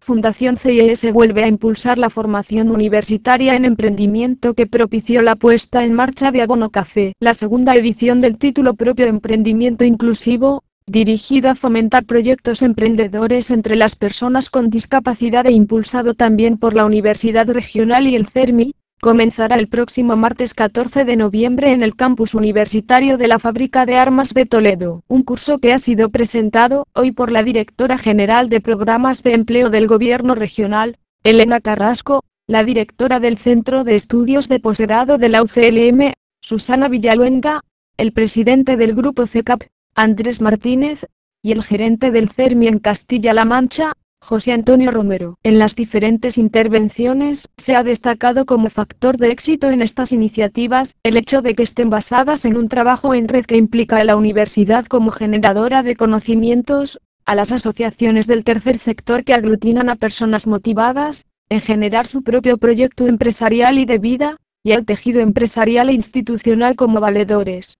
Fundación CIES vuelve a impulsar la formación universitaria en emprendimiento que propició la puesta en marcha de Abono Café, la segunda edición del título propio Emprendimiento Inclusivo, dirigido a fomentar proyectos emprendedores entre las personas con discapacidad e impulsado también por la Universidad Regional y el CERMI, comenzará el próximo martes 14 de noviembre en el campus universitario de la Fábrica de Armas de Toledo, un curso que ha sido presentado hoy por la directora general de Programas de Empleo del Gobierno Regional, Elena Carrasco, la directora del Centro de Estudios de Posgrado de la UCLM, Susana Villaluenga, el presidente del Grupo CECAP, Andrés Martínez, y el gerente del CERMI en Castilla-La Mancha, José Antonio Romero. En las diferentes intervenciones, se ha destacado como factor de éxito en estas iniciativas, el hecho de que estén basadas en un trabajo en red que implica a la universidad como generadora de conocimientos, a las asociaciones del tercer sector que aglutinan a personas motivadas, en generar su propio proyecto empresarial y de vida, y al tejido empresarial e institucional como valedores.